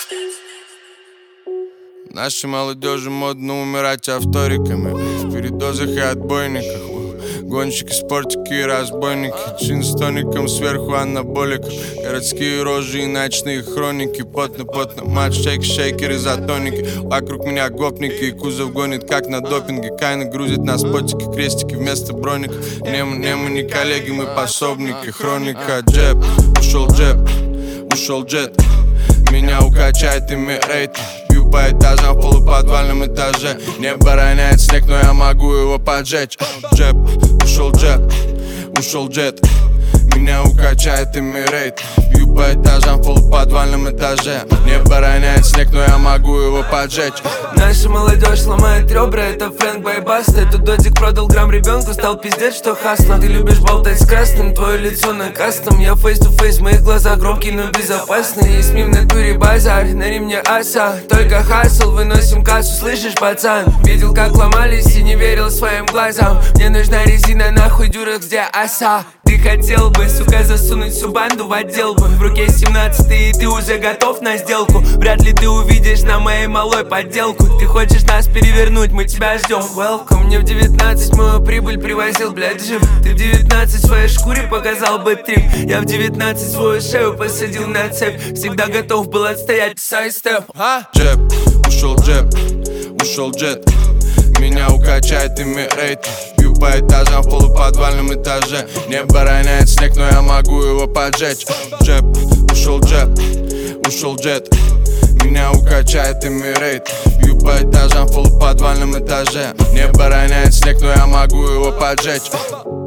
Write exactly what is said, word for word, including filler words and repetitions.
Нашей молодежи модно умирать авториками в передозах и отбойниках. Гонщики, спортики и разбойники, чин с тоником, сверху анаболиков. Городские рожи и ночные хроники. Потно-потно матч, шейк-шейкер и затоники. Вокруг меня гопники и кузов гонит как на допинге. Кайна грузит на спотики, крестики вместо броников. Не мы, не мы не коллеги, мы пособники. Хроника, джеб, ушел джеб, ушел джет. Меня укачает ими рейтинг. Бью по этажам в полуподвальном этаже. Небо роняет снег, но я могу его поджечь. Джеб, ушел джеб, ушел джет. Меня укачает ими рейтинг. Бью по этажам в полуподвальном этаже. Небо роняет снег, но я могу его поджечь. Наша молодежь ломает ребра, это Фрэнк Байбаста. Этот додик продал грамм ребенку, стал пиздец, что хасно. Ты любишь болтать с красным, твое лицо на кастом. Я фейс-ту-фейс, мои глаза громкие, но безопасные. Есть мим на туре базар, на ремне аса. Только хасл, выносим кассу, слышишь, пацан? Видел, как ломались и не верил своим глазам. Мне нужна резина, нахуй дюрах, где оса. Ты хотел бы, сука, засунуть всю банду в отдел бы. В руке семнадцатый, и ты уже готов на сделку. Вряд ли ты увидишь на моей малой подделку. Ты хочешь нас перевернуть, мы тебя ждем. Welcome, мне в девятнадцать мою прибыль привозил, блядь, жив. Ты в девятнадцать в своей шкуре показал бы трип. Я в девятнадцать свою шею посадил на цепь. Всегда готов был отстоять сайстеп. Джеб, ушел джеб, ушел джет. Меня укачает ими рейтинг. Бью по этажам в полуподвальном этаже. Небо роняет снег, но я могу его поджечь. Джеб, ушел джеб, ушел джет. Меня укачает ими рейтинг. Бью по этажам в полуподвальном этаже. Небо роняет снег, но я могу его поджечь.